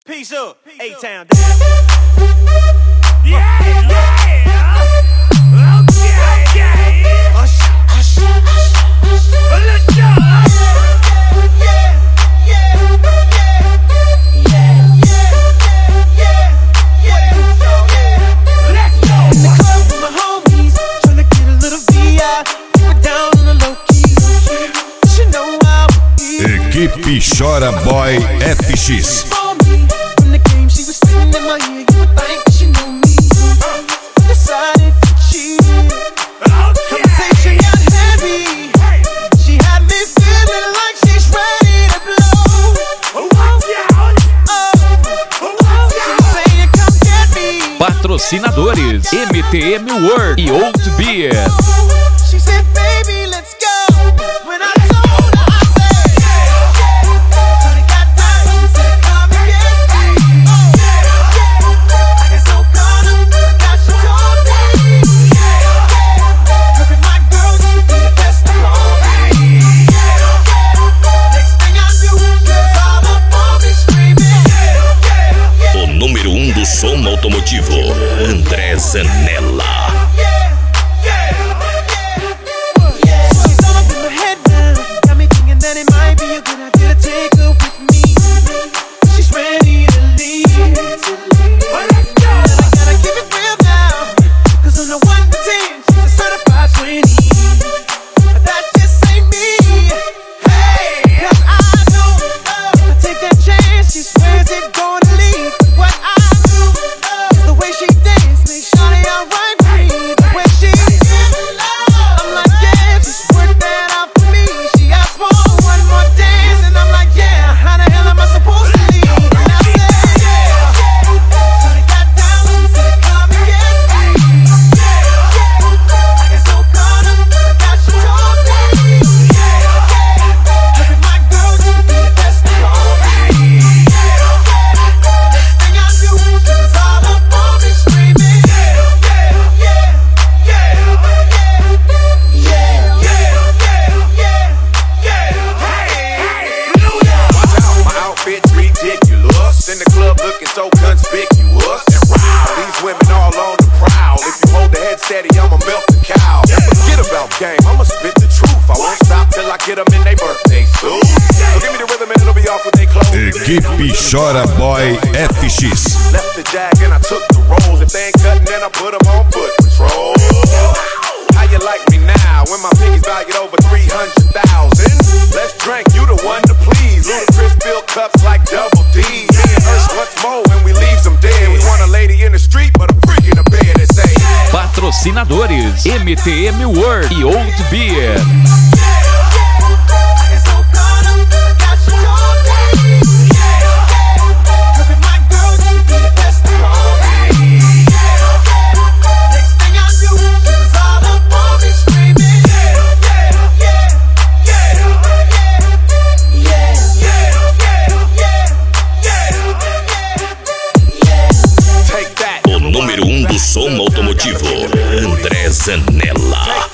Peace up, A-Town. Equipe Chora Boy FX. Patrocinadores MTM World e Old Beer. O número 1 do som automotivo, André Zanella. In the club looking so conspicuous and wow, these women all on the prowl. If you hold the head steady, I'ma milk the cow. Forget about game, I'ma spit the truth. I won't stop till I get them in their birthday suit. So give me the rhythm and it'll be off with they clothes. Equipe Chora Boy FX. Left the jag and I took the rolls. If they ain't cutting, then I put them on foot patrol. How you like me now when my piggy's valued over 300,000? Let's drink, you the one to please. Ludacris fill cups like Double D. Me and Ursh once more when we leave them dead. We want a lady in the street, but a freak in the bed that say. Patrocinadores MTM World e Old Beer. O número 1 do som automotivo, André Zanella.